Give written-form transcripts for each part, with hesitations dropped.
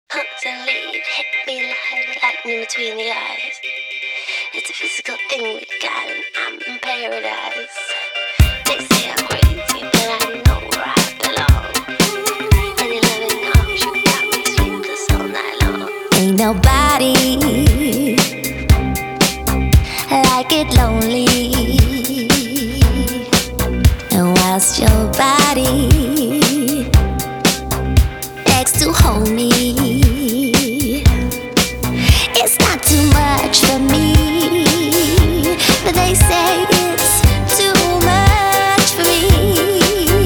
Suddenly it hit me like lightning between the eyes. It's a physical thing we got and I'm in paradise. They say I'm crazy, but I know where I belong. And your loving arms, you got me sleepless all night long. Ain't nobody like it lonely. And whilst your body next to hold me, it's not too much for me, but they say it's too much for me.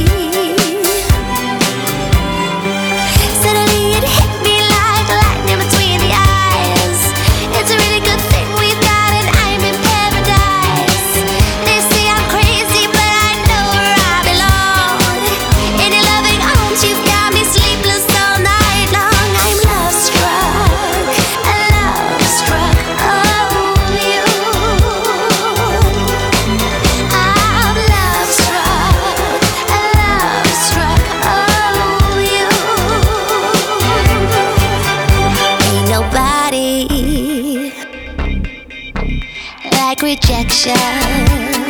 Suddenly it hit me like lightning between the eyes. It's a really good thing we've got and I'm in paradise. They say I'm crazy, but I know where I belong. In your loving arms, you've got me sleepless all night long. I'm love struck, love struck of you. I'm love struck of you. Ain't nobody like rejection.